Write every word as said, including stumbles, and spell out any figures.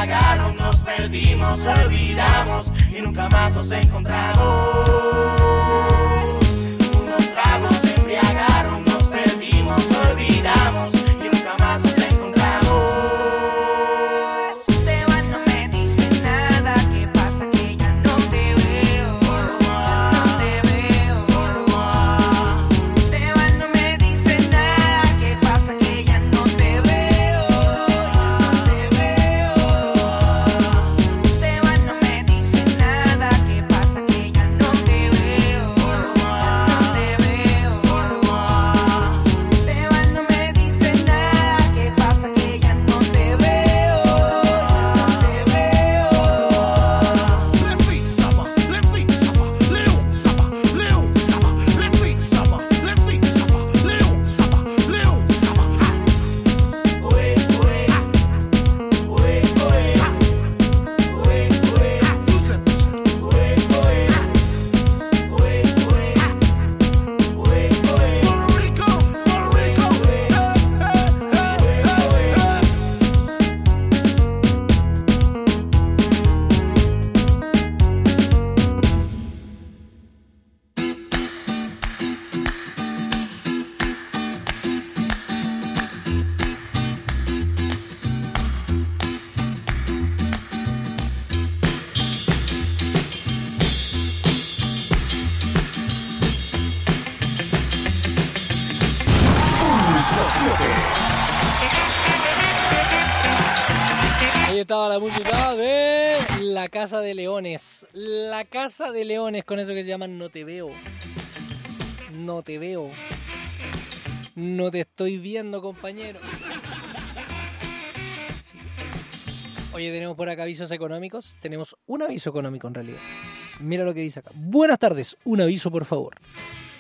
embriagaron, nos perdimos, olvidamos y nunca más nos encontramos. Unos tragos se embriagaron, nos perdimos, olvidamos y nunca más nos encontramos. Te vas, no me dices nada, ¿qué pasa? Que ya no te veo, no te veo. Te vas, no me dices nada, ¿qué pasa? Que ya no te veo, no te veo. Te vas, no me dices nada, ¿qué pasa? Que ya no te veo, no te veo. Te vas, no me dices nada, ¿qué pasa? Que ya no te veo, no te veo. Lefi Saba, Lefi Saba, Leon Saba, Leon Saba, Lefi Saba, Lefi Saba, Leon Saba, Leon Saba. Oe, oe, oe, oe, oe, oe, Dulce, dulce. oe, oe, oe, oe, oe, oe. Puerto Rico, Puerto Rico. Hey, hey, hey, hey, hey. Ahí estaba la música de La Casa de Leones. La Casa de Leones, con eso que se llaman No Te Veo. No te veo. No te estoy viendo, compañero. Sí. Oye, tenemos por acá avisos económicos. Tenemos un aviso económico en realidad. Mira lo que dice acá. Buenas tardes, un aviso por favor.